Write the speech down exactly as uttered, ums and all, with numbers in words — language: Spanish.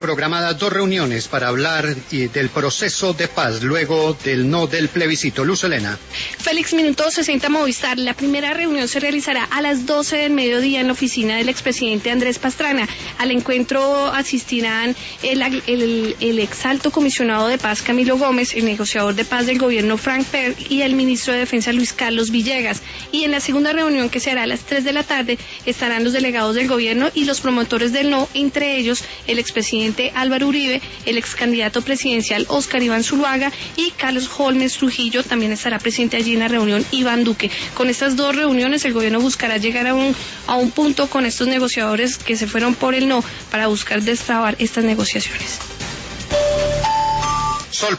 Programadas dos reuniones para hablar del proceso de paz luego del no del plebiscito. Luz Helena. Félix, minuto sesenta Movistar. La primera reunión se realizará a las doce del mediodía en la oficina del expresidente Andrés Pastrana. Al encuentro asistirán el, el, el exalto comisionado de paz Camilo Gómez, el negociador de paz del gobierno Frank Perl y el ministro de Defensa Luis Carlos Villegas. Y en la segunda reunión, que se hará a las tres de la tarde, estarán los delegados del gobierno y los promotores del no, entre ellos el expresidente Álvaro Uribe, el ex candidato presidencial Óscar Iván Zuluaga y Carlos Holmes Trujillo. También estará presente allí en la reunión Iván Duque. Con estas dos reuniones el gobierno buscará llegar a un, a un punto con estos negociadores que se fueron por el no para buscar destrabar estas negociaciones.